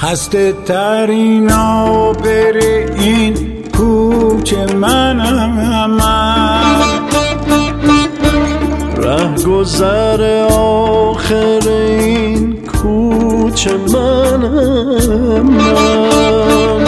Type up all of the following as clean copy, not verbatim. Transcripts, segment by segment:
خسته ترین آبر این کوچه منم من، ره گذر آخر این کوچه منم من.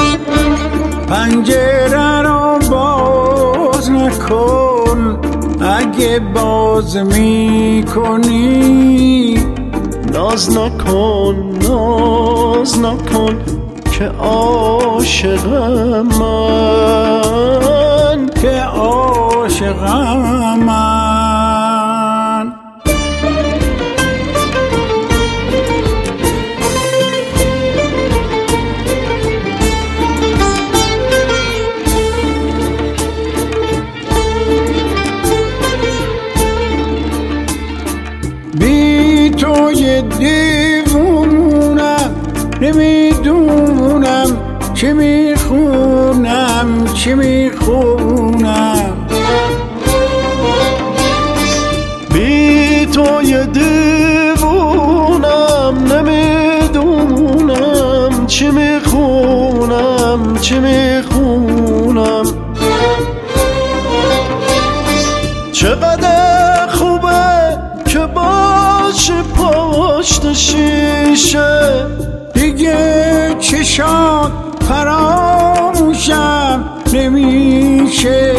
پنجره را باز نکن، اگه باز می کنی ناز نکن ناز نکن که عاشقم من، که عاشقم من. بی تو یه دیوونم، نمیدونم چی میخونم چی میخونم. بی تو یه دیوونم، نمیدونم چی میخونم چی میخونم. چقدر خوبه که باشه پشت شیشه، دیگه چشات فراموشم نمیشه.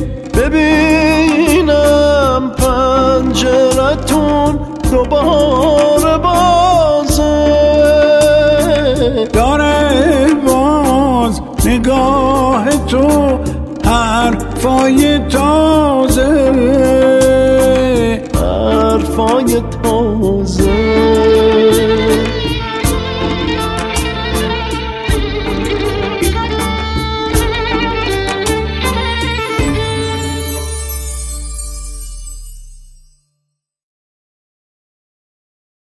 ببینم پنجرتون دوباره بازه، داره باز نگاه تو حرفای تو